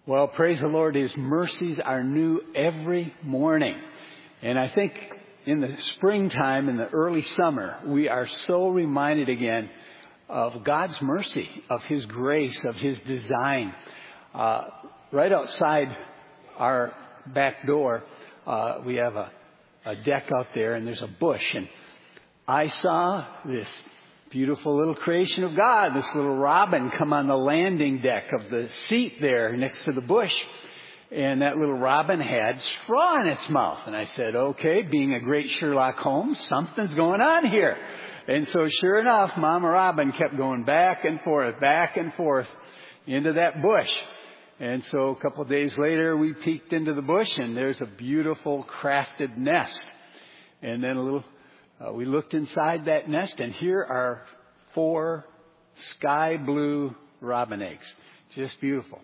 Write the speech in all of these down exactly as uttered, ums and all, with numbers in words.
Well, praise the Lord. His mercies are new every morning. And I think in the springtime, in the early summer, we are so reminded again of God's mercy, of His grace, of His design. Uh, right outside our back door, uh, we have a, a deck out there, and there's a bush. And I saw this beautiful little creation of God, this little robin, come on the landing deck of the seat there next to the bush. And that little robin had straw in its mouth. And I said, okay, being a great Sherlock Holmes, something's going on here. And so sure enough, Mama Robin kept going back and forth, back and forth into that bush. And so a couple of days later, we peeked into the bush, and there's a beautiful crafted nest. And then a little Uh, we looked inside that nest, and here are four sky blue robin eggs. Just beautiful.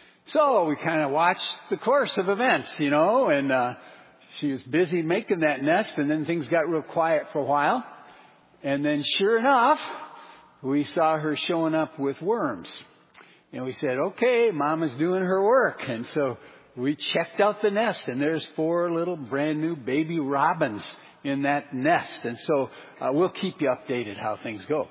So we kind of watched the course of events, you know, and uh, she was busy making that nest, and then things got real quiet for a while. And then sure enough, we saw her showing up with worms. And we said, okay, Mama's doing her work. And so we checked out the nest, and there's four little brand new baby robins in that nest. And so uh, we'll keep you updated how things go.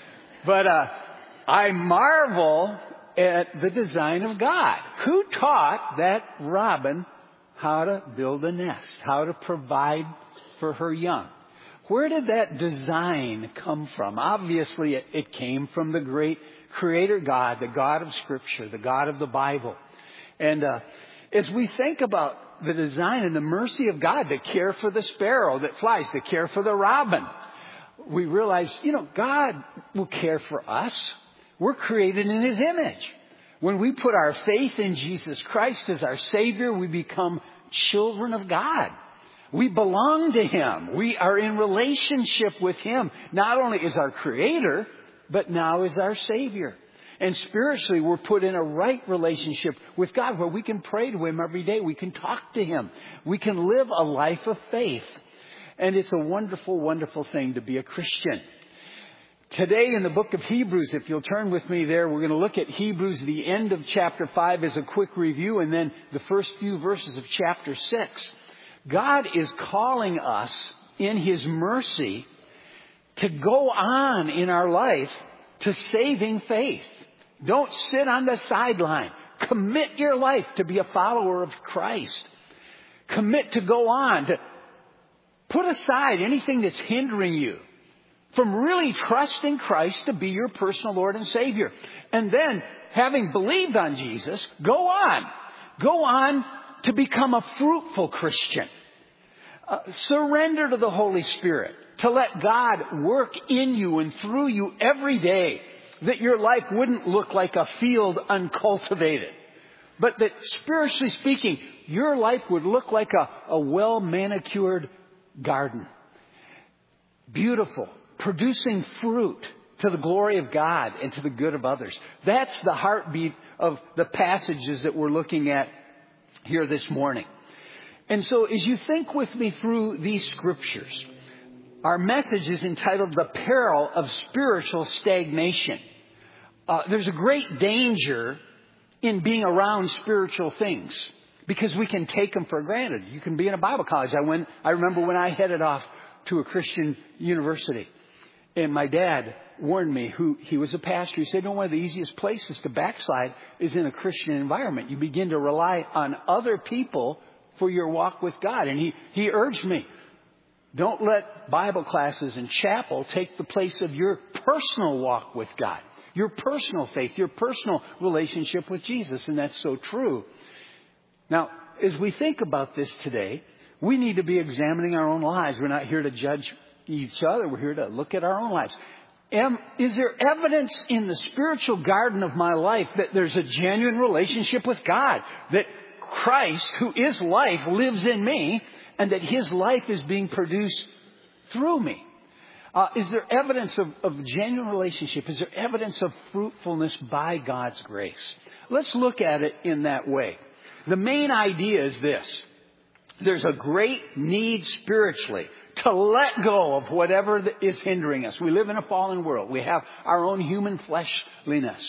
But uh, I marvel at the design of God. Who taught that robin how to build a nest, how to provide for her young? Where did that design come from? Obviously, it, it came from the great Creator God, the God of Scripture, the God of the Bible. And uh, as we think about the design and the mercy of God to care for the sparrow that flies, to care for the robin, we realize, you know, God will care for us. We're created in His image. When we put our faith in Jesus Christ as our Savior, we become children of God. We belong to Him. We are in relationship with Him. Not only as our Creator, but now as our Savior. And spiritually, we're put in a right relationship with God where we can pray to Him every day. We can talk to Him. We can live a life of faith. And it's a wonderful, wonderful thing to be a Christian. Today in the book of Hebrews, if you'll turn with me there, we're going to look at Hebrews, the end of chapter five as a quick review, and then the first few verses of chapter six. God is calling us in His mercy to go on in our life to saving faith. Don't sit on the sideline. Commit your life to be a follower of Christ. Commit to go on, to put aside anything that's hindering you from really trusting Christ to be your personal Lord and Savior. And then, having believed on Jesus, go on. Go on to become a fruitful Christian. Uh, surrender to the Holy Spirit, to let God work in you and through you every day. That your life wouldn't look like a field uncultivated. But that spiritually speaking, your life would look like a, a well-manicured garden. Beautiful. Producing fruit to the glory of God and to the good of others. That's the heartbeat of the passages that we're looking at here this morning. And so as you think with me through these scriptures, our message is entitled The Peril of Spiritual Stagnation. Uh, there's a great danger in being around spiritual things because we can take them for granted. You can be in a Bible college. I went, I remember when I headed off to a Christian university, and my dad warned me, who he was a pastor. He said, no, one of the easiest places to backslide is in a Christian environment. You begin to rely on other people for your walk with God. And he, he urged me, don't let Bible classes and chapel take the place of your personal walk with God. Your personal faith, your personal relationship with Jesus. And that's so true. Now, as we think about this today, we need to be examining our own lives. We're not here to judge each other. We're here to look at our own lives. Am, is there evidence in the spiritual garden of my life that there's a genuine relationship with God? That Christ, who is life, lives in me, and that His life is being produced through me? Uh, is there evidence of, of genuine relationship? Is there evidence of fruitfulness by God's grace? Let's look at it in that way. The main idea is this. There's a great need spiritually to let go of whatever is hindering us. We live in a fallen world. We have our own human fleshliness.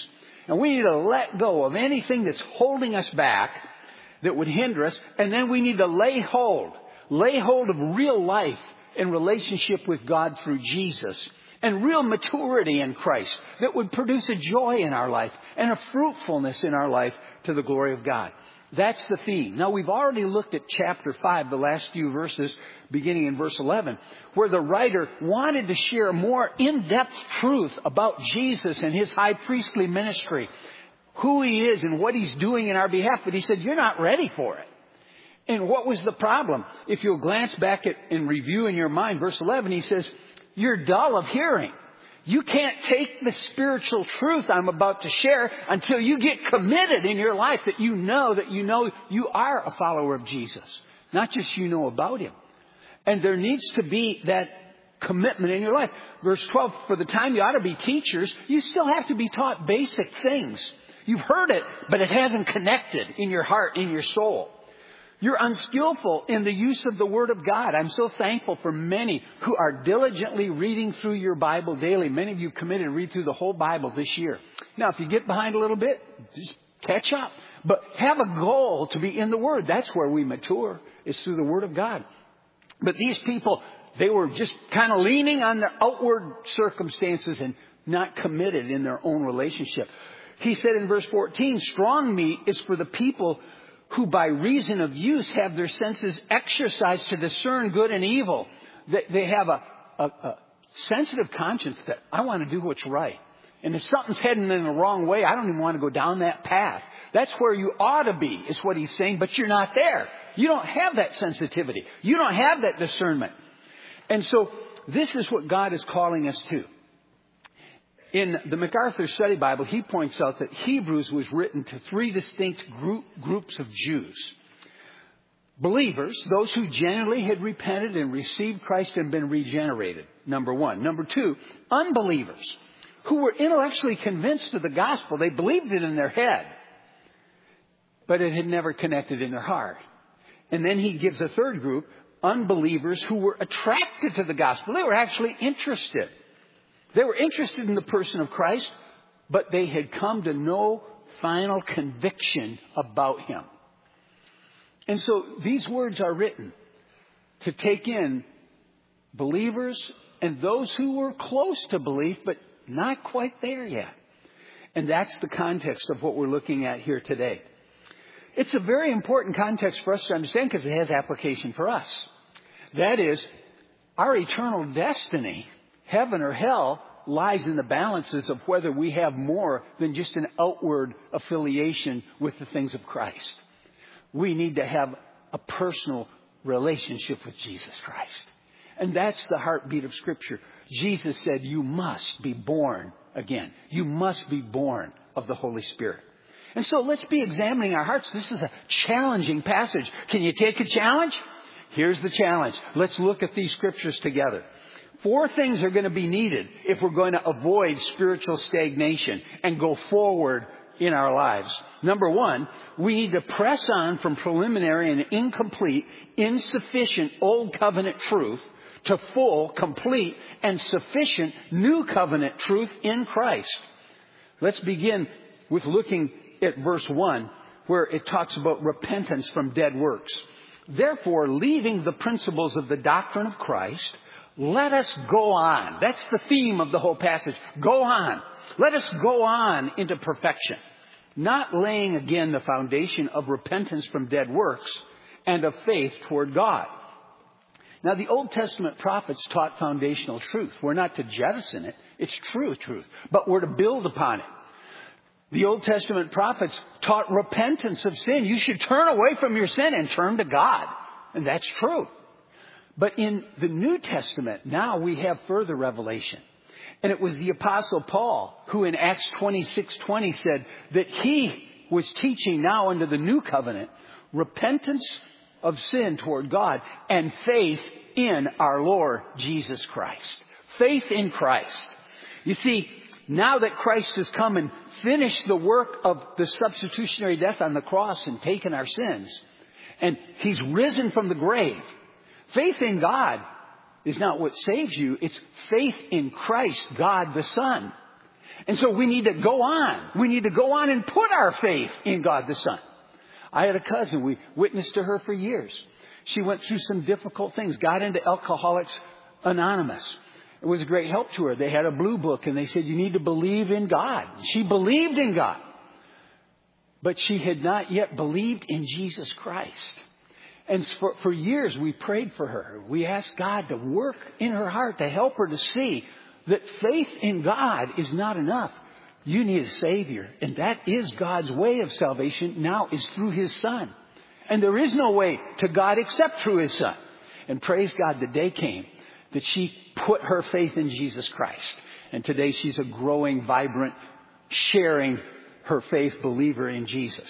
And we need to let go of anything that's holding us back, that would hinder us. And then we need to lay hold, lay hold of real life and relationship with God through Jesus. And real maturity in Christ that would produce a joy in our life and a fruitfulness in our life to the glory of God. That's the theme. Now, we've already looked at chapter five, the last few verses, beginning in verse eleven, where the writer wanted to share more in-depth truth about Jesus and his high priestly ministry, who he is and what he's doing in our behalf. But he said, you're not ready for it. And what was the problem? If you'll glance back at and review in your mind, verse eleven, he says, you're dull of hearing. You can't take the spiritual truth I'm about to share until you get committed in your life that you know that you know you are a follower of Jesus. Not just you know about him. And there needs to be that commitment in your life. Verse twelve, for the time you ought to be teachers, you still have to be taught basic things. You've heard it, but it hasn't connected in your heart, in your soul. You're unskillful in the use of the Word of God. I'm so thankful for many who are diligently reading through your Bible daily. Many of you committed to read through the whole Bible this year. Now, if you get behind a little bit, just catch up. But have a goal to be in the Word. That's where we mature, is through the Word of God. But these people, they were just kind of leaning on their outward circumstances and not committed in their own relationship. He said in verse fourteen, strong meat is for the people who by reason of use have their senses exercised to discern good and evil. They have a, a, a sensitive conscience that I want to do what's right. And if something's heading in the wrong way, I don't even want to go down that path. That's where you ought to be, is what he's saying, but you're not there. You don't have that sensitivity. You don't have that discernment. And so this is what God is calling us to. In the MacArthur Study Bible, he points out that Hebrews was written to three distinct group, groups of Jews. Believers, those who genuinely had repented and received Christ and been regenerated, number one. Number two, unbelievers who were intellectually convinced of the gospel. They believed it in their head, but it had never connected in their heart. And then he gives a third group, unbelievers who were attracted to the gospel. They were actually interested. They were interested in the person of Christ, but they had come to no final conviction about him. And so these words are written to take in believers and those who were close to belief, but not quite there yet. And that's the context of what we're looking at here today. It's a very important context for us to understand because it has application for us. That is, our eternal destiny, heaven or hell, lies in the balances of whether we have more than just an outward affiliation with the things of Christ. We need to have a personal relationship with Jesus Christ. And that's the heartbeat of Scripture. Jesus said, you must be born again. You must be born of the Holy Spirit. And so let's be examining our hearts. This is a challenging passage. Can you take a challenge? Here's the challenge. Let's look at these scriptures together. Four things are going to be needed if we're going to avoid spiritual stagnation and go forward in our lives. Number one, we need to press on from preliminary and incomplete, insufficient Old Covenant truth to full, complete, and sufficient New Covenant truth in Christ. Let's begin with looking at verse one, where it talks about repentance from dead works. Therefore, leaving the principles of the doctrine of Christ, let us go on. That's the theme of the whole passage. Go on. Let us go on into perfection. Not laying again the foundation of repentance from dead works and of faith toward God. Now, the Old Testament prophets taught foundational truth. We're not to jettison it. It's true truth. But we're to build upon it. The Old Testament prophets taught repentance of sin. You should turn away from your sin and turn to God. And that's true. But in the New Testament, now we have further revelation. And it was the Apostle Paul who in Acts twenty-six twenty said that he was teaching now under the New Covenant repentance of sin toward God and faith in our Lord Jesus Christ. Faith in Christ. You see, now that Christ has come and finished the work of the substitutionary death on the cross and taken our sins, and he's risen from the grave, faith in God is not what saves you. It's faith in Christ, God the Son. And so we need to go on. We need to go on and put our faith in God the Son. I had a cousin. We witnessed to her for years. She went through some difficult things, got into Alcoholics Anonymous. It was a great help to her. They had a blue book and they said, you need to believe in God. She believed in God. But she had not yet believed in Jesus Christ. And for, for years we prayed for her. We asked God to work in her heart to help her to see that faith in God is not enough. You need a Savior. And that is God's way of salvation now, is through His Son. And there is no way to God except through His Son. And praise God, the day came that she put her faith in Jesus Christ. And today she's a growing, vibrant, sharing her faith believer in Jesus.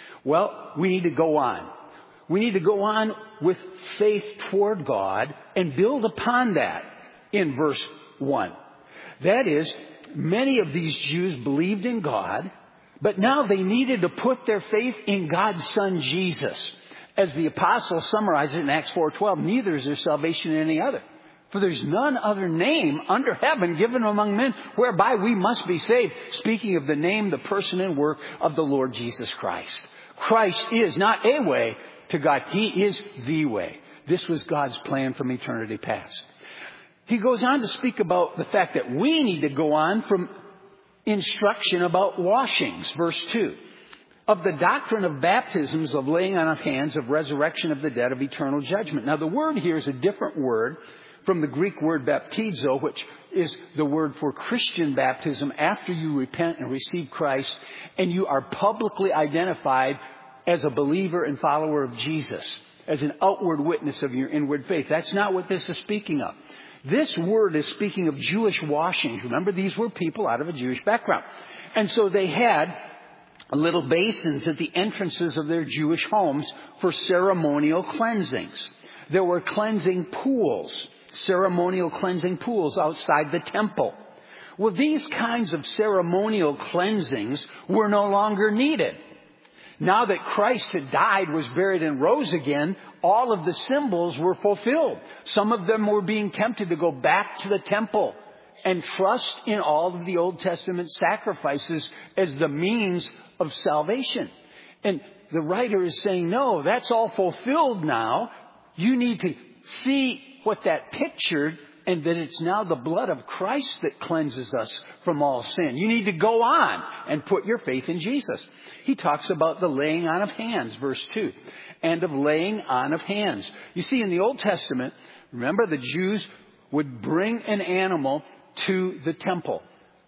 Well, we need to go on. We need to go on with faith toward God and build upon that in verse one. That is, many of these Jews believed in God, but now they needed to put their faith in God's Son Jesus. As the apostle summarized it in Acts four twelve, neither is there salvation in any other. For there's none other name under heaven given among men whereby we must be saved. Speaking of the name, the person and work of the Lord Jesus Christ. Christ is not a way to God. He is the way. This was God's plan from eternity past. He goes on to speak about the fact that we need to go on from instruction about washings. Verse two. Of the doctrine of baptisms, of laying on of hands, of resurrection of the dead, of eternal judgment. Now the word here is a different word from the Greek word baptizo, which is the word for Christian baptism after you repent and receive Christ and you are publicly identified as a believer and follower of Jesus, as an outward witness of your inward faith. That's not what this is speaking of. This word is speaking of Jewish washings. Remember, these were people out of a Jewish background. And so they had little basins at the entrances of their Jewish homes for ceremonial cleansings. There were cleansing pools, ceremonial cleansing pools outside the temple. Well, these kinds of ceremonial cleansings were no longer needed. Now that Christ had died, was buried, and rose again, all of the symbols were fulfilled. Some of them were being tempted to go back to the temple and trust in all of the Old Testament sacrifices as the means of salvation. And the writer is saying, no, that's all fulfilled now. You need to see what that pictured, and that it's now the blood of Christ that cleanses us from all sin. You need to go on and put your faith in Jesus. He talks about the laying on of hands, verse two, and of laying on of hands. You see, in the Old Testament, remember, the Jews would bring an animal to the temple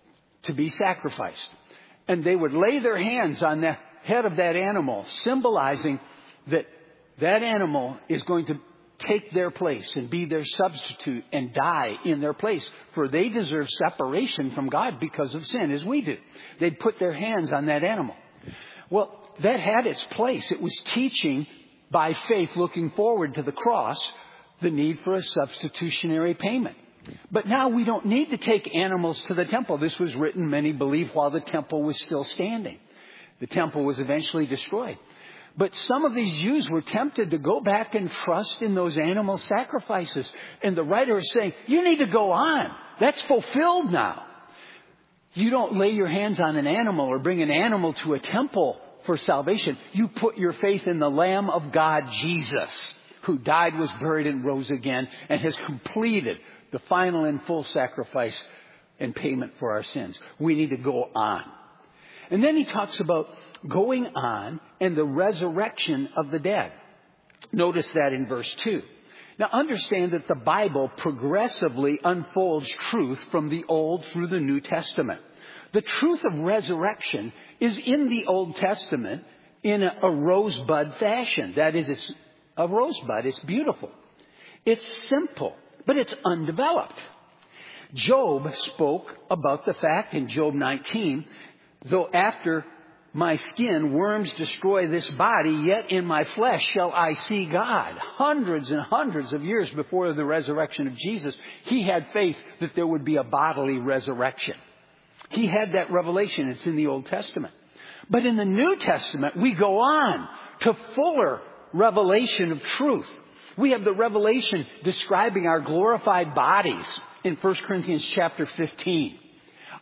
to be sacrificed. And they would lay their hands on the head of that animal, symbolizing that that animal is going to take their place and be their substitute and die in their place. For they deserve separation from God because of sin, as we do. They'd put their hands on that animal. Well, that had its place. It was teaching by faith, looking forward to the cross, the need for a substitutionary payment. But now we don't need to take animals to the temple. This was written, many believe, while the temple was still standing. The temple was eventually destroyed. But some of these Jews were tempted to go back and trust in those animal sacrifices. And the writer is saying, you need to go on. That's fulfilled now. You don't lay your hands on an animal or bring an animal to a temple for salvation. You put your faith in the Lamb of God, Jesus, who died, was buried, and rose again, and has completed the final and full sacrifice and payment for our sins. We need to go on. And then he talks about going on and the resurrection of the dead. Notice that in verse two. Now understand that the Bible progressively unfolds truth from the Old through the New Testament. The truth of resurrection is in the Old Testament in a, a rosebud fashion. That is, it's a rosebud. It's beautiful. It's simple, but it's undeveloped. Job spoke about the fact in Job nineteen, though after my skin worms destroy this body, yet in my flesh shall I see God. Hundreds and hundreds of years before the resurrection of Jesus, he had faith that there would be a bodily resurrection. He had that revelation. It's in the Old Testament. But in the New Testament, we go on to fuller revelation of truth. We have the revelation describing our glorified bodies in First Corinthians chapter fifteen.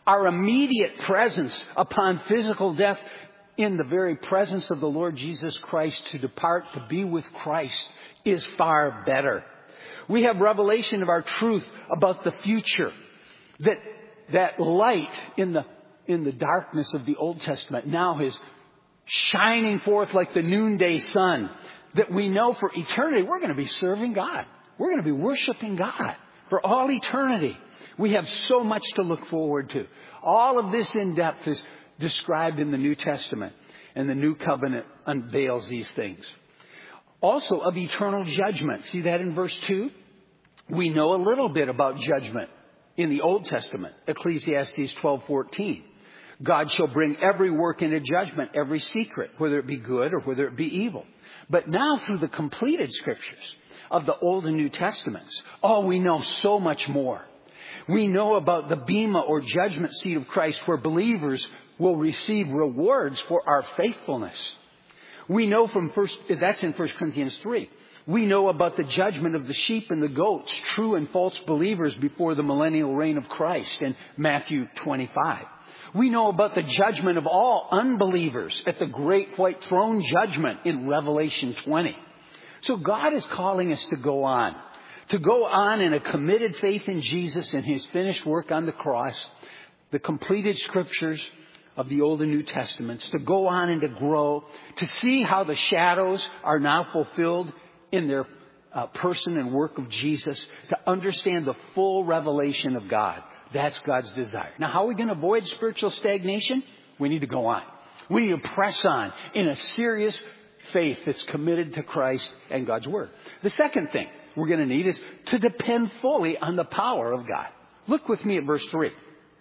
Our immediate presence upon physical death in the very presence of the Lord Jesus Christ to depart to be with Christ is far better. We have revelation of our truth about the future. That, that light in the, in the darkness of the Old Testament now is shining forth like the noonday sun. That we know for eternity we're going to be serving God. We're going to be worshiping God for all eternity. We have so much to look forward to. All of this in depth is described in the New Testament, and the New Covenant unveils these things. Also of eternal judgment. See that in verse two? We know a little bit about judgment in the Old Testament. Ecclesiastes twelve fourteen. God shall bring every work into judgment, every secret, whether it be good or whether it be evil. But now through the completed scriptures of the Old and New Testaments, oh, we know so much more. We know about the bema or judgment seat of Christ, where believers will receive rewards for our faithfulness. We know from first, that's in First Corinthians three. We know about the judgment of the sheep and the goats, true and false believers before the millennial reign of Christ in Matthew twenty-five. We know about the judgment of all unbelievers at the great white throne judgment in Revelation twenty. So God is calling us to go on. To go on in a committed faith in Jesus and His finished work on the cross, the completed scriptures of the Old and New Testaments, to go on and to grow, to see how the shadows are now fulfilled in their uh, person and work of Jesus, to understand the full revelation of God. That's God's desire. Now, how are we going to avoid spiritual stagnation? We need to go on. We need to press on in a serious faith that's committed to Christ and God's Word. The second thing we're going to need is to depend fully on the power of God. Look with me at verse three.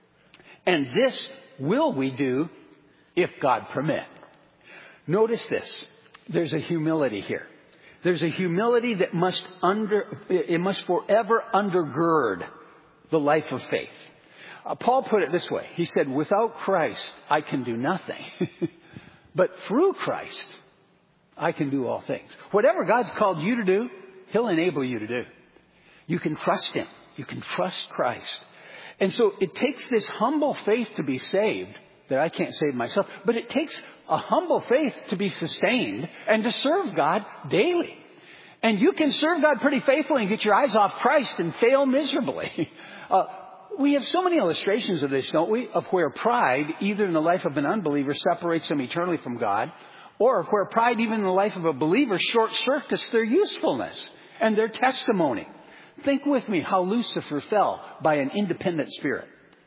And this will we do if God permit. Notice this. There's a humility here. There's a humility that must under, it must forever undergird the life of faith. Uh, Paul put it this way. He said, without Christ, I can do nothing. But through Christ, I can do all things. Whatever God's called you to do, He'll enable you to do. You can trust Him. You can trust Christ. And so it takes this humble faith to be saved, that I can't save myself, but it takes a humble faith to be sustained and to serve God daily. And you can serve God pretty faithfully and get your eyes off Christ and fail miserably. Uh, we have so many illustrations of this, don't we? Of where pride, either in the life of an unbeliever, separates them eternally from God, or of where pride, even in the life of a believer, short-circuits their usefulness and their testimony. Think with me how Lucifer fell by an independent spirit.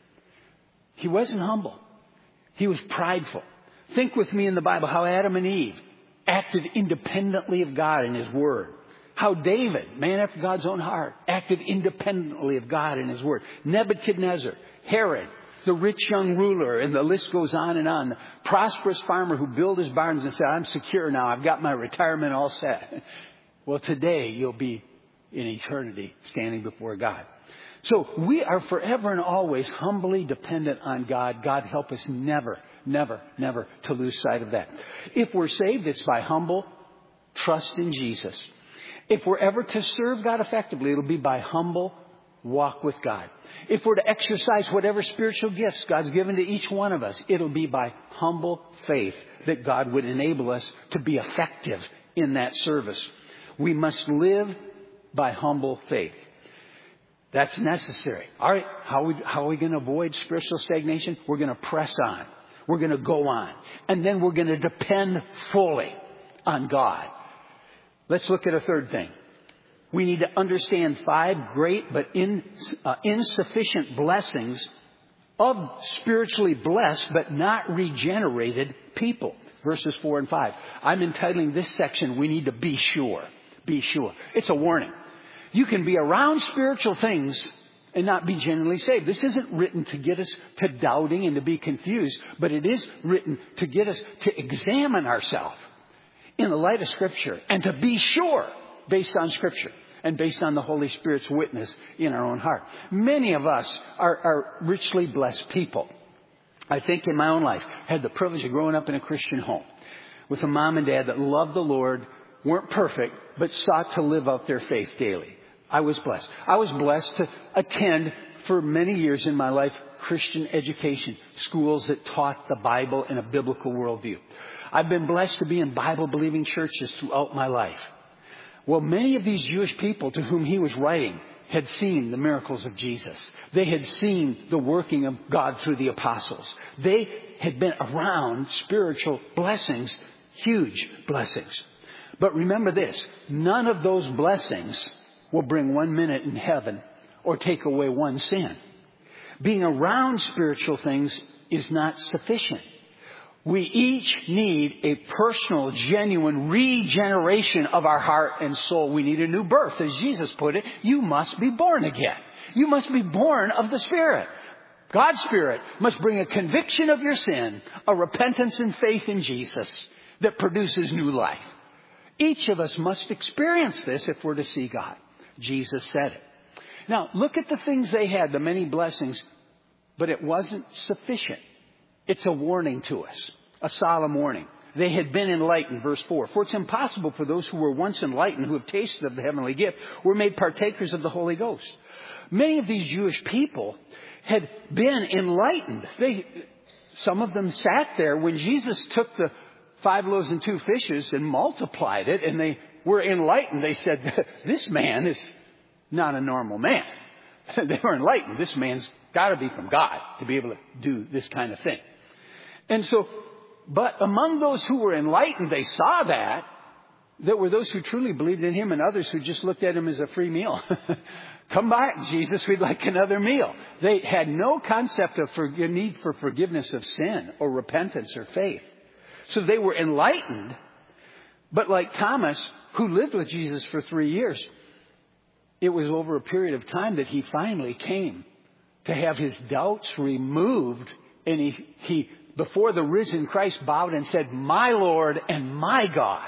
He wasn't humble. He was prideful. Think with me in the Bible how Adam and Eve acted independently of God and His Word. How David, man after God's own heart, acted independently of God and His Word. Nebuchadnezzar, Herod, the rich young ruler, and the list goes on and on. The prosperous farmer who built his barns and said, I'm secure now. I've got my retirement all set. Well, today you'll be in eternity standing before God. So we are forever and always humbly dependent on God. God help us never, never, never to lose sight of that. If we're saved, it's by humble trust in Jesus. If we're ever to serve God effectively, it'll be by humble walk with God. If we're to exercise whatever spiritual gifts God's given to each one of us, it'll be by humble faith that God would enable us to be effective in that service. We must live by humble faith. That's necessary. All right, how are we, how are we going to avoid spiritual stagnation? We're going to press on. We're going to go on. And then we're going to depend fully on God. Let's look at a third thing. We need to understand five great but in, uh, insufficient blessings of spiritually blessed but not regenerated people. Verses four and five. I'm entitling this section, We Need to Be Sure. Be sure. It's a warning. You can be around spiritual things and not be genuinely saved. This isn't written to get us to doubting and to be confused, but it is written to get us to examine ourselves in the light of Scripture and to be sure based on Scripture and based on the Holy Spirit's witness in our own heart. Many of us are, are richly blessed people. I think in my own life, I had the privilege of growing up in a Christian home with a mom and dad that loved the Lord, weren't perfect, but sought to live out their faith daily. I was blessed. I was blessed to attend for many years in my life Christian education, schools that taught the Bible in a biblical worldview. I've been blessed to be in Bible-believing churches throughout my life. Well, many of these Jewish people to whom he was writing had seen the miracles of Jesus. They had seen the working of God through the apostles. They had been around spiritual blessings, huge blessings. But remember this, none of those blessings will bring one minute in heaven or take away one sin. Being around spiritual things is not sufficient. We each need a personal, genuine regeneration of our heart and soul. We need a new birth. As Jesus put it, you must be born again. You must be born of the Spirit. God's Spirit must bring a conviction of your sin, a repentance and faith in Jesus that produces new life. Each of us must experience this if we're to see God. Jesus said it. Now, look at the things they had, the many blessings, but it wasn't sufficient. It's a warning to us, a solemn warning. They had been enlightened, verse four. For it's impossible for those who were once enlightened, who have tasted of the heavenly gift, were made partakers of the Holy Ghost. Many of these Jewish people had been enlightened. They, some of them sat there when Jesus took the five loaves and two fishes and multiplied it, and they were enlightened. They said, this man is not a normal man. They were enlightened. This man's got to be from God to be able to do this kind of thing. And so, but among those who were enlightened, they saw that. There were those who truly believed in him and others who just looked at him as a free meal. Come back, Jesus, we'd like another meal. They had no concept of for, need for forgiveness of sin or repentance or faith. So they were enlightened. But like Thomas, who lived with Jesus for three years, it was over a period of time that he finally came to have his doubts removed. And he, he, before the risen Christ, bowed and said, my Lord and my God.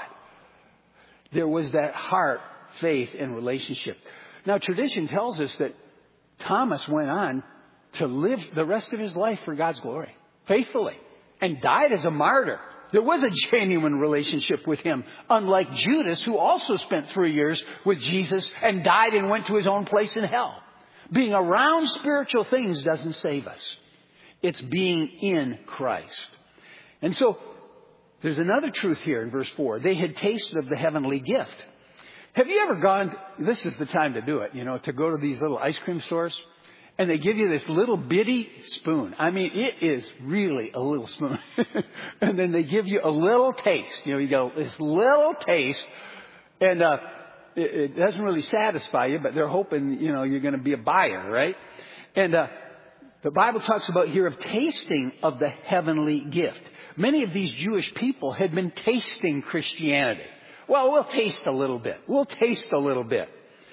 There was that heart, faith, and relationship. Now, tradition tells us that Thomas went on to live the rest of his life for God's glory, faithfully, and died as a martyr. There was a genuine relationship with him, unlike Judas, who also spent three years with Jesus and died and went to his own place in hell. Being around spiritual things doesn't save us. It's being in Christ. And so, there's another truth here in verse four. They had tasted of the heavenly gift. Have you ever gone, this is the time to do it, you know, to go to these little ice cream stores, and they give you this little bitty spoon. I mean, it is really a little spoon. And then they give you a little taste. You know, you go, this little taste, and uh, it, it doesn't really satisfy you, but they're hoping, you know, you're going to be a buyer, right? And uh, the Bible talks about here of tasting of the heavenly gift. Many of these Jewish people had been tasting Christianity. Well, we'll taste a little bit. We'll taste a little bit.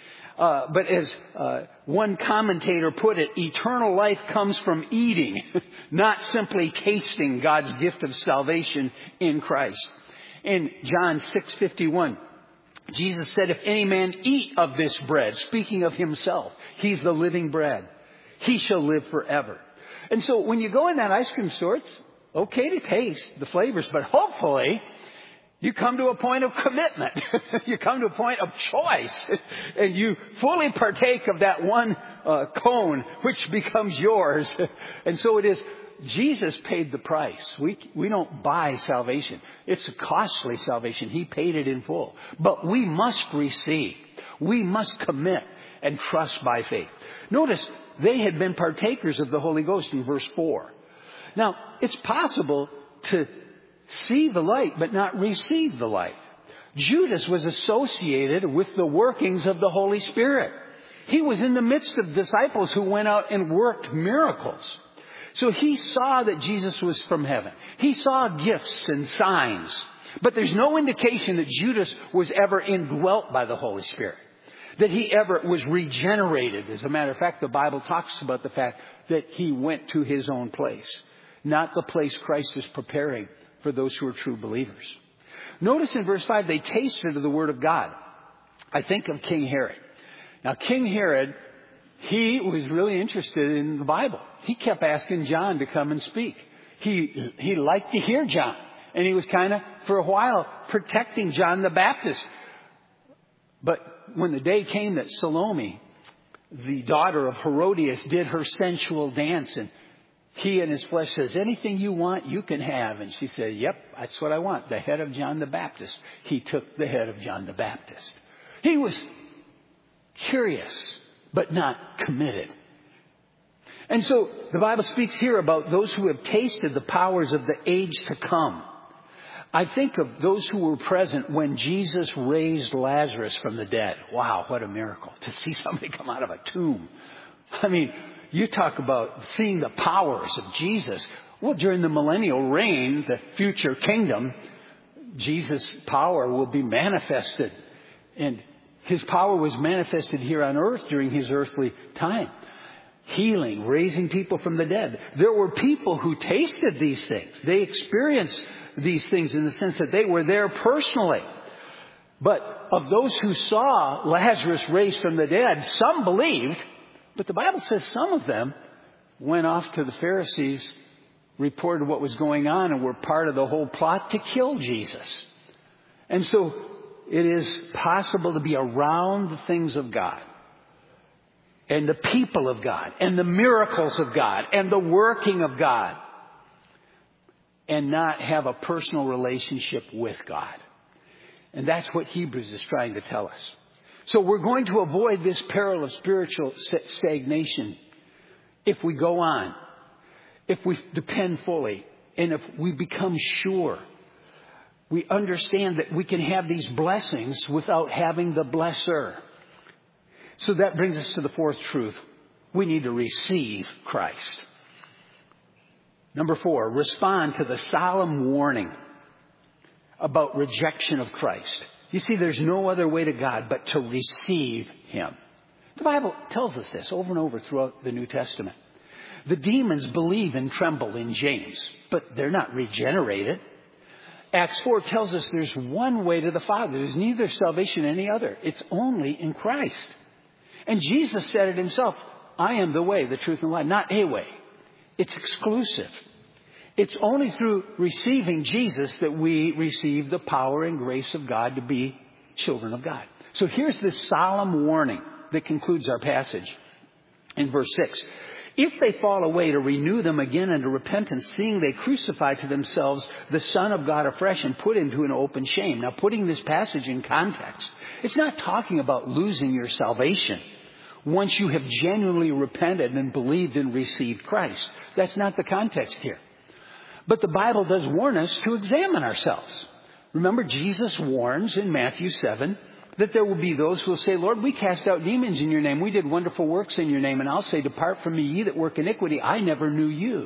Uh, but as uh, one commentator put it, eternal life comes from eating, not simply tasting God's gift of salvation in Christ. In John six fifty-one, Jesus said, if any man eat of this bread, speaking of himself, he's the living bread. He shall live forever. And so when you go in that ice cream store, it's okay to taste the flavors, but hopefully you come to a point of commitment. You come to a point of choice. And you fully partake of that one uh, cone, which becomes yours. And so it is. Jesus paid the price. We, we don't buy salvation. It's a costly salvation. He paid it in full. But we must receive. We must commit and trust by faith. Notice, they had been partakers of the Holy Ghost in verse four. Now, it's possible to see the light, but not receive the light. Judas was associated with the workings of the Holy Spirit. He was in the midst of disciples who went out and worked miracles. So he saw that Jesus was from heaven. He saw gifts and signs. But there's no indication that Judas was ever indwelt by the Holy Spirit, that he ever was regenerated. As a matter of fact, the Bible talks about the fact that he went to his own place, not the place Christ is preparing for those who are true believers. Notice in verse five, they tasted of the word of God. I think of King Herod. Now, King Herod, he was really interested in the Bible. He kept asking John to come and speak. He, he liked to hear John. And he was kind of, for a while, protecting John the Baptist. But when the day came that Salome, the daughter of Herodias, did her sensual dance and he in his flesh says, anything you want, you can have. And she said, yep, that's what I want. The head of John the Baptist. He took the head of John the Baptist. He was curious, but not committed. And so the Bible speaks here about those who have tasted the powers of the age to come. I think of those who were present when Jesus raised Lazarus from the dead. Wow, what a miracle to see somebody come out of a tomb. I mean, you talk about seeing the powers of Jesus. Well, during the millennial reign, the future kingdom, Jesus' power will be manifested. And his power was manifested here on earth during his earthly time. Healing, raising people from the dead. There were people who tasted these things. They experienced these things in the sense that they were there personally. But of those who saw Lazarus raised from the dead, some believed. But the Bible says some of them went off to the Pharisees, reported what was going on, and were part of the whole plot to kill Jesus. And so it is possible to be around the things of God and the people of God and the miracles of God and the working of God and not have a personal relationship with God. And that's what Hebrews is trying to tell us. So we're going to avoid this peril of spiritual stagnation if we go on, if we depend fully, and if we become sure. We understand that we can have these blessings without having the blesser. So that brings us to the fourth truth. We need to receive Christ. Number four, respond to the solemn warning about rejection of Christ. You see, there's no other way to God but to receive Him. The Bible tells us this over and over throughout the New Testament. The demons believe and tremble in James, but they're not regenerated. Acts four tells us there's one way to the Father. There's neither salvation any other. It's only in Christ. And Jesus said it himself, I am the way, the truth, and the life. Not a way. It's exclusive. It's only through receiving Jesus that we receive the power and grace of God to be children of God. So here's this solemn warning that concludes our passage in verse six. If they fall away, to renew them again unto repentance, seeing they crucify to themselves the Son of God afresh and put into an open shame. Now, putting this passage in context, it's not talking about losing your salvation once you have genuinely repented and believed and received Christ. That's not the context here. But the Bible does warn us to examine ourselves. Remember, Jesus warns in Matthew seven that there will be those who will say, Lord, we cast out demons in your name. We did wonderful works in your name. And I'll say, depart from me, ye that work iniquity. I never knew you.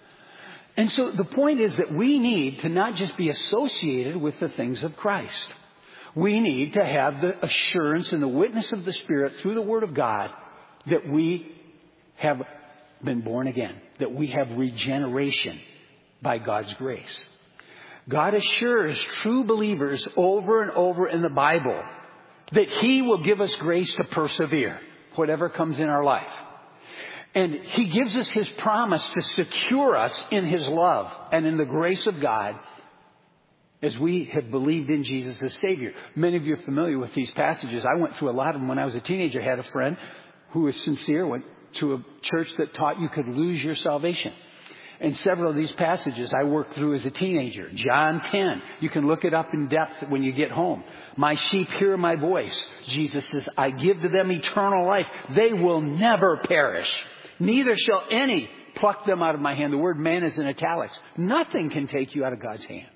And so the point is that we need to not just be associated with the things of Christ. We need to have the assurance and the witness of the Spirit through the Word of God that we have been born again, that we have regeneration by God's grace. God assures true believers over and over in the Bible that He will give us grace to persevere, whatever comes in our life. And He gives us His promise to secure us in His love and in the grace of God as we have believed in Jesus as Savior. Many of you are familiar with these passages. I went through a lot of them when I was a teenager. I had a friend who was sincere, went to a church that taught you could lose your salvation. And several of these passages I worked through as a teenager. John ten. You can look it up in depth when you get home. My sheep hear my voice. Jesus says, I give to them eternal life. They will never perish. Neither shall any pluck them out of my hand. The word man is in italics. Nothing can take you out of God's hand.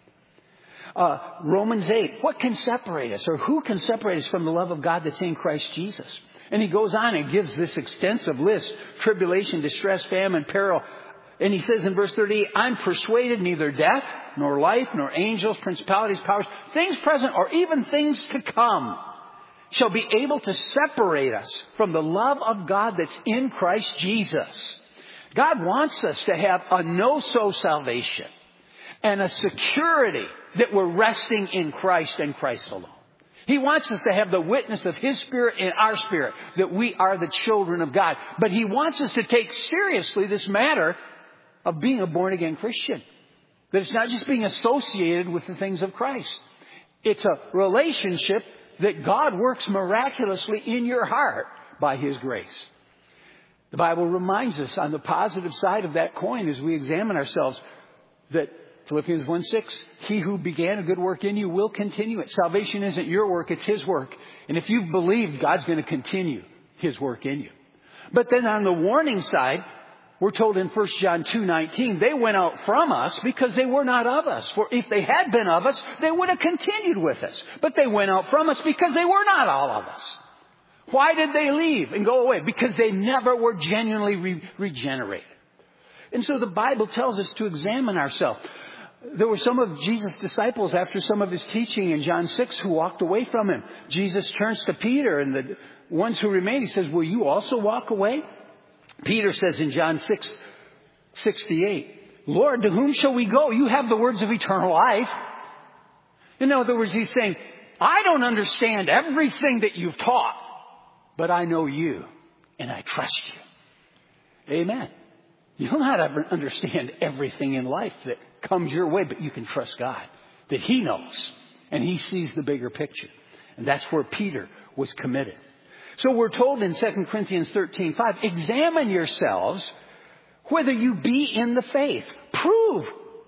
Uh, Romans eight. What can separate us? Or who can separate us from the love of God that's in Christ Jesus? And he goes on and gives this extensive list. Tribulation, distress, famine, peril. And he says in verse thirty-eight, I'm persuaded neither death, nor life, nor angels, principalities, powers, things present, or even things to come, shall be able to separate us from the love of God that's in Christ Jesus. God wants us to have a no-so salvation and a security that we're resting in Christ and Christ alone. He wants us to have the witness of His Spirit in our spirit, that we are the children of God. But He wants us to take seriously this matter of being a born-again Christian. That it's not just being associated with the things of Christ. It's a relationship that God works miraculously in your heart by His grace. The Bible reminds us on the positive side of that coin as we examine ourselves that Philippians one six, he who began a good work in you will continue it. Salvation isn't your work, it's his work. And if you've believed, God's going to continue his work in you. But then on the warning side, we're told in First John two nineteen, they went out from us because they were not of us. For if they had been of us, they would have continued with us. But they went out from us because they were not all of us. Why did they leave and go away? Because they never were genuinely re- regenerated. And so the Bible tells us to examine ourselves. There were some of Jesus' disciples after some of his teaching in John six who walked away from him. Jesus turns to Peter and the ones who remained, he says, will you also walk away? Peter says in John six sixty-eight, Lord, to whom shall we go? You have the words of eternal life. In other words, he's saying, I don't understand everything that you've taught, but I know you and I trust you. Amen. You'll not ever understand everything in life that comes your way, but you can trust God that he knows and he sees the bigger picture. And that's where Peter was committed. So we're told in Second Corinthians thirteen five, examine yourselves whether you be in the faith. Prove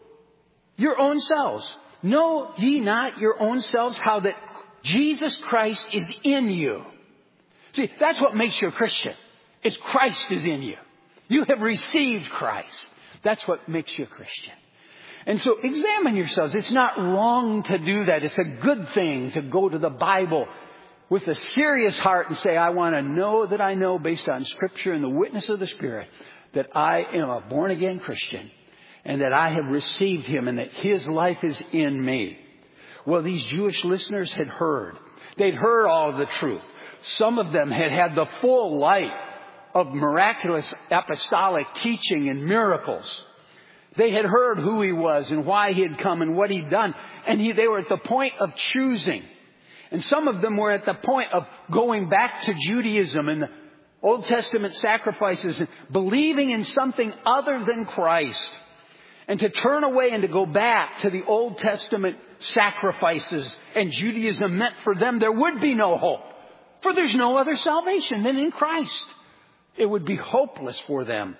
your own selves. Know ye not your own selves how that Jesus Christ is in you. See, that's what makes you a Christian. It's Christ is in you. You have received Christ. That's what makes you a Christian. And so examine yourselves. It's not wrong to do that. It's a good thing to go to the Bible with a serious heart and say, I want to know that I know based on Scripture and the witness of the Spirit that I am a born-again Christian and that I have received him and that his life is in me. Well, these Jewish listeners had heard. They'd heard all of the truth. Some of them had had the full light of miraculous apostolic teaching and miracles. They had heard who he was and why he had come and what he'd done. And he, they were at the point of choosing. And some of them were at the point of going back to Judaism and the Old Testament sacrifices and believing in something other than Christ. And to turn away and to go back to the Old Testament sacrifices and Judaism meant for them there would be no hope. For there's no other salvation than in Christ. It would be hopeless for them.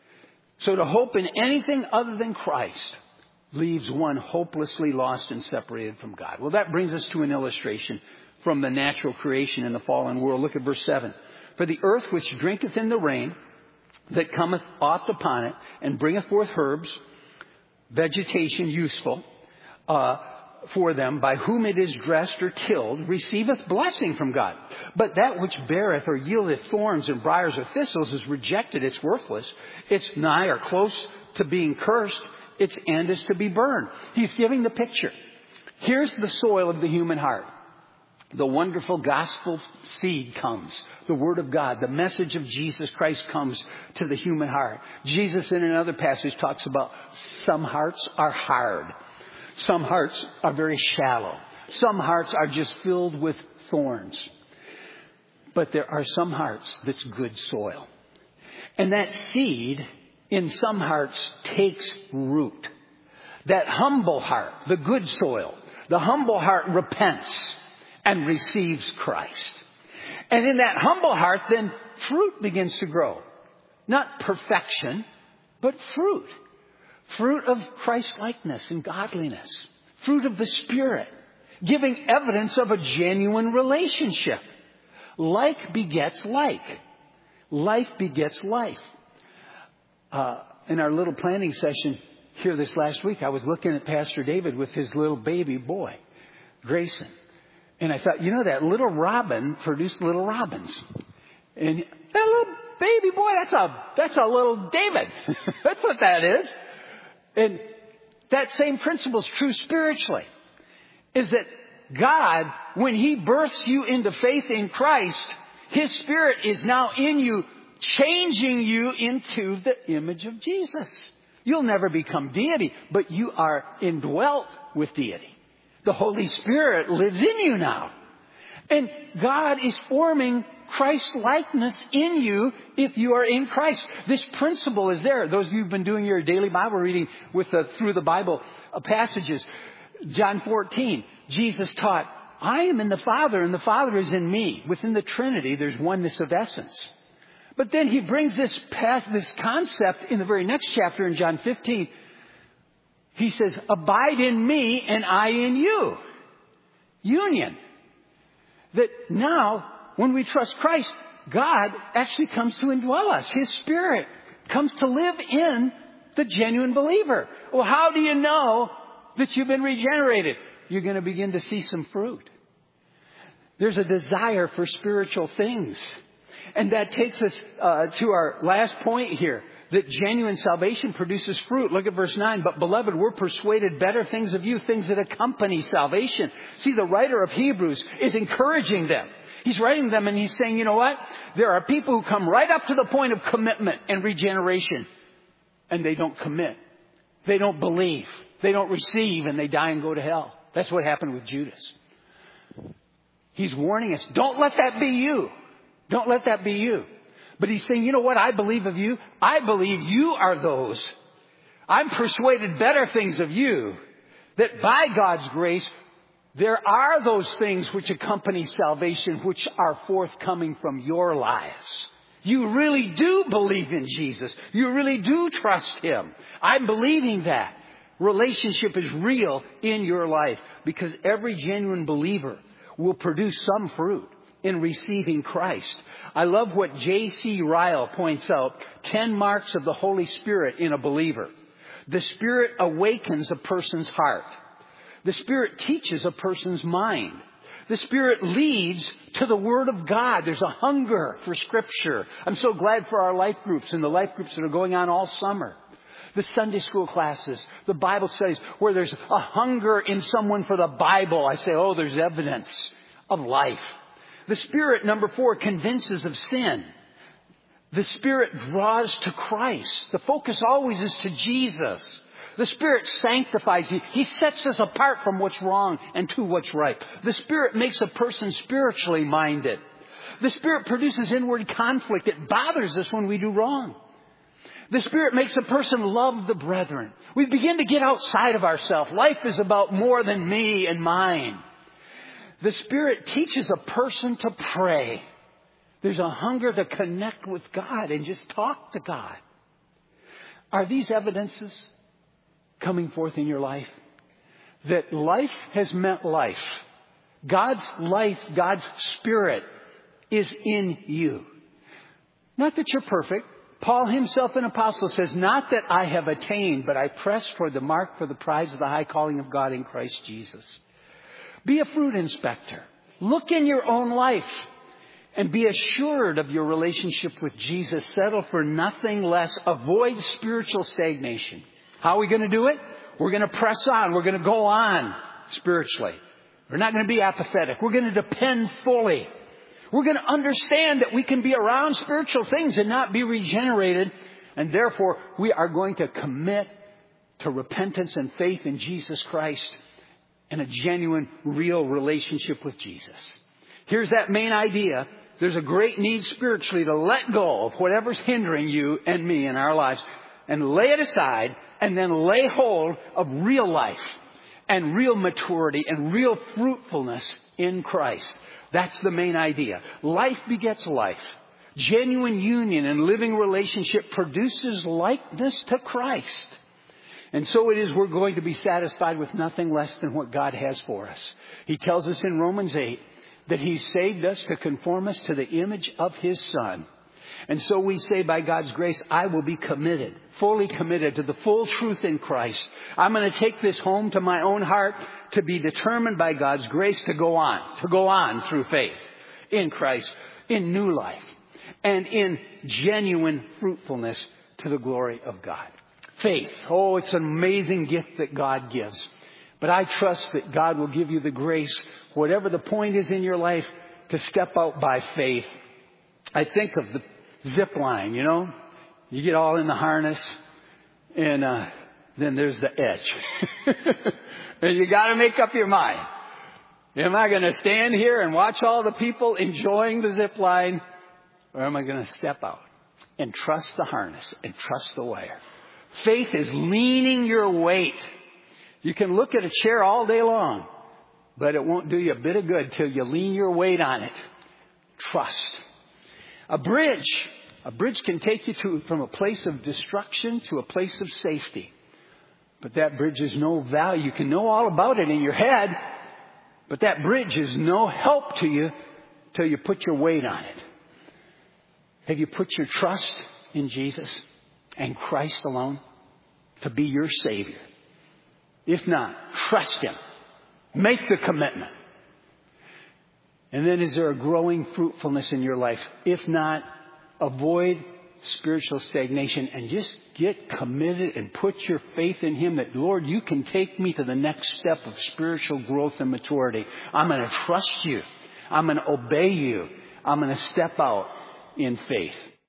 So to hope in anything other than Christ leaves one hopelessly lost and separated from God. Well, that brings us to an illustration from the natural creation in the fallen world. Look at verse seven. For the earth which drinketh in the rain that cometh oft upon it, and bringeth forth herbs, vegetation useful uh, for them, by whom it is dressed or tilled, receiveth blessing from God. But that which beareth or yieldeth thorns and briars or thistles is rejected, it's worthless, it's nigh or close to being cursed, its end is to be burned. He's giving the picture. Here's the soil of the human heart. The wonderful gospel seed comes. The word of God, the message of Jesus Christ comes to the human heart. Jesus in another passage talks about some hearts are hard. Some hearts are very shallow. Some hearts are just filled with thorns. But there are some hearts that's good soil. And that seed in some hearts takes root. That humble heart, the good soil, the humble heart repents and receives Christ. And in that humble heart, then fruit begins to grow. Not perfection, but fruit. Fruit of Christ-likeness and godliness. Fruit of the Spirit. Giving evidence of a genuine relationship. Like begets like. Life begets life. Uh, in our little planning session here this last week, I was looking at Pastor David with his little baby boy, Grayson. And I thought, you know, that little robin produced little robins. And that little baby boy, that's a, that's a little David. That's what that is. And that same principle is true spiritually. Is that God, when he births you into faith in Christ, his Spirit is now in you, changing you into the image of Jesus. You'll never become deity, but you are indwelt with deity. The Holy Spirit lives in you now. And God is forming Christ-likeness in you if you are in Christ. This principle is there. Those of you who've been doing your daily Bible reading with the, through the Bible uh, passages. John fourteen, Jesus taught, I am in the Father and the Father is in me. Within the Trinity, there's oneness of essence. But then he brings this past, this concept in the very next chapter in John fifteen. He says, abide in me and I in you. Union. That now, when we trust Christ, God actually comes to indwell us. His Spirit comes to live in the genuine believer. Well, how do you know that you've been regenerated? You're going to begin to see some fruit. There's a desire for spiritual things. And that takes us uh, to our last point here. That genuine salvation produces fruit. Look at verse nine. But beloved, we're persuaded better things of you, things that accompany salvation. See, the writer of Hebrews is encouraging them. He's writing them and he's saying, you know what? There are people who come right up to the point of commitment and regeneration. And they don't commit. They don't believe. They don't receive and they die and go to hell. That's what happened with Judas. He's warning us, don't let that be you. Don't let that be you. But he's saying, you know what I believe of you? I believe you are those. I'm persuaded better things of you. That by God's grace, there are those things which accompany salvation, which are forthcoming from your lives. You really do believe in Jesus. You really do trust Him. I'm believing that. Relationship is real in your life because every genuine believer will produce some fruit in receiving Christ. I love what J C Ryle points out. Ten marks of the Holy Spirit in a believer. The Spirit awakens a person's heart. The Spirit teaches a person's mind. The Spirit leads to the Word of God. There's a hunger for Scripture. I'm so glad for our life groups and the life groups that are going on all summer. The Sunday school classes, the Bible studies, where there's a hunger in someone for the Bible. I say, oh, there's evidence of life. The Spirit, number four, convinces of sin. The Spirit draws to Christ. The focus always is to Jesus. The Spirit sanctifies you. He sets us apart from what's wrong and to what's right. The Spirit makes a person spiritually minded. The Spirit produces inward conflict. It bothers us when we do wrong. The Spirit makes a person love the brethren. We begin to get outside of ourselves. Life is about more than me and mine. The Spirit teaches a person to pray. There's a hunger to connect with God and just talk to God. Are these evidences coming forth in your life? That life has meant life. God's life, God's Spirit is in you. Not that you're perfect. Paul himself, an apostle, says, not that I have attained, but I press for the mark for the prize of the high calling of God in Christ Jesus. Be a fruit inspector. Look in your own life and be assured of your relationship with Jesus. Settle for nothing less. Avoid spiritual stagnation. How are we going to do it? We're going to press on. We're going to go on spiritually. We're not going to be apathetic. We're going to depend fully. We're going to understand that we can be around spiritual things and not be regenerated. And therefore, we are going to commit to repentance and faith in Jesus Christ and a genuine, real relationship with Jesus. Here's that main idea. There's a great need spiritually to let go of whatever's hindering you and me in our lives and lay it aside and then lay hold of real life and real maturity and real fruitfulness in Christ. That's the main idea. Life begets life. Genuine union and living relationship produces likeness to Christ. And so it is we're going to be satisfied with nothing less than what God has for us. He tells us in Romans eight that He's saved us to conform us to the image of His Son. And so we say by God's grace, I will be committed, fully committed to the full truth in Christ. I'm going to take this home to my own heart to be determined by God's grace to go on, to go on through faith in Christ, in new life, and in genuine fruitfulness to the glory of God. Faith. Oh, it's an amazing gift that God gives. But I trust that God will give you the grace, whatever the point is in your life, to step out by faith. I think of the zip line, you know. You get all in the harness, and uh, then there's the edge. And you got to make up your mind. Am I going to stand here and watch all the people enjoying the zip line, or am I going to step out and trust the harness and trust the wire? Faith is leaning your weight. You can look at a chair all day long, but it won't do you a bit of good till you lean your weight on it. Trust. A bridge A bridge can take you to, from a place of destruction to a place of safety. But that bridge is no value. You can know all about it in your head, but that bridge is no help to you till you put your weight on it. Have you put your trust in Jesus and Christ alone to be your Savior? If not, trust Him. Make the commitment. And then is there a growing fruitfulness in your life? If not, avoid spiritual stagnation and just get committed and put your faith in Him that, Lord, you can take me to the next step of spiritual growth and maturity. I'm going to trust you. I'm going to obey you. I'm going to step out in faith.